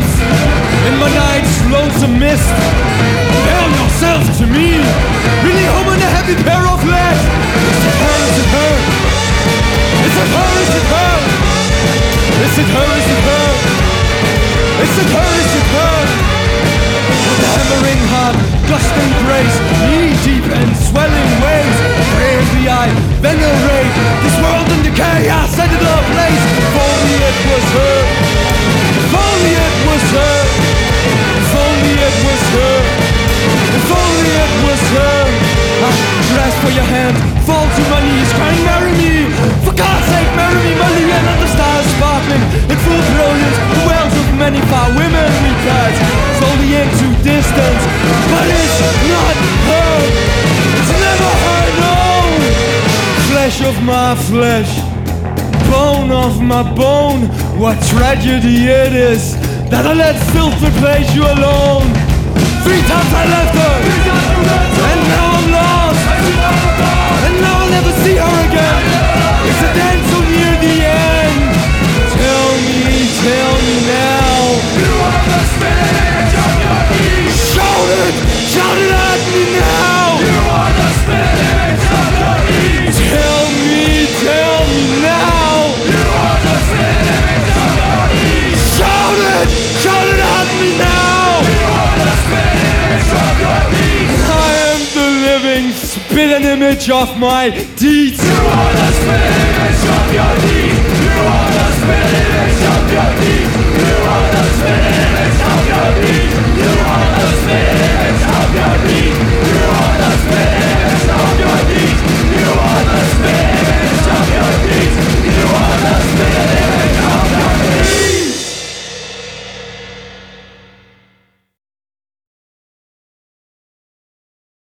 lips, in my night's lonesome mist. Hail yourself to me, really home on a heavy pair of legs. Is it her, is it her? Is it her, is it her? Is it her, is it her? Is it her, is it her? With the hammering heart, gusting grace, knee-deep and swelling waves, brave the eye, venerate this world in decay, I set it ablaze. If only it was her, if only it was her, if only it was her, if only it was her. I grasp for your hand, fall to my knees, crying, marry me, for God's sake, marry me, my Leah, and the stars sparkling in full brilliance, the wells of many far women we pass, slowly into distance, but it's not her, it's never her, no. Flesh of my flesh, bone of my bone, what tragedy it is that I let filth replace you alone. 3 times I left her, and now I'm lost, and now I'll never see her again. Is the end so near the end? Tell me now. You are the spinach of your knees. Shout it at me now. You are the spinach of your knees. Tell me now. You are the spinach of your knees. Shout it at me now. You are the spinach of your knees. I am the living spitting image of my deeds. You are the spinach of your knees. You are the spinach of your knees. You are the spinach.